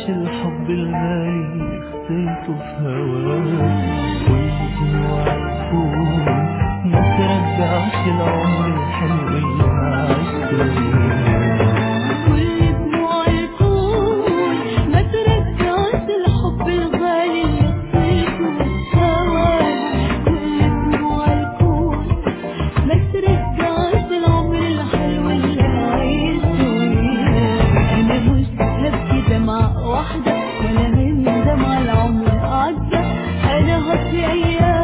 الحب الغالي خسرته في هواك. كل دموع تكون ما ترجعش العمر الحلو اللي عشته وياك. كل دموع تكون ما ترجعش الحب الغالي اللي خسرته في هواك. كل دموع تكون ما ترجعش العمر الحلو اللي عشته وياك. انا مش هبكي دمعة واحدة ولا من دمع العمر عدى. انا هطفي ايام